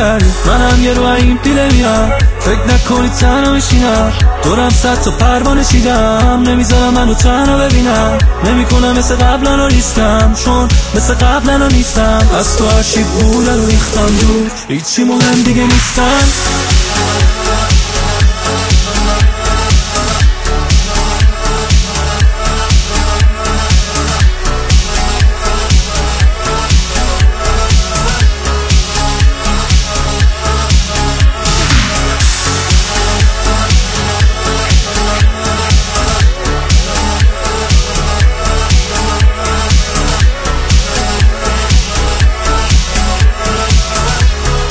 برگردی، منم یه رو این پیله میام. فکر نکنی تنها میشینم، دورم 100 تا پروانه چیدم، نمیذارم منو تنها ببینم. نمیکنم مثل قبلا نیستم، چون مثل قبلا نیستم. از تو هرچی بودن رو ریختم دور، هیچی مهم دیگه نیستم.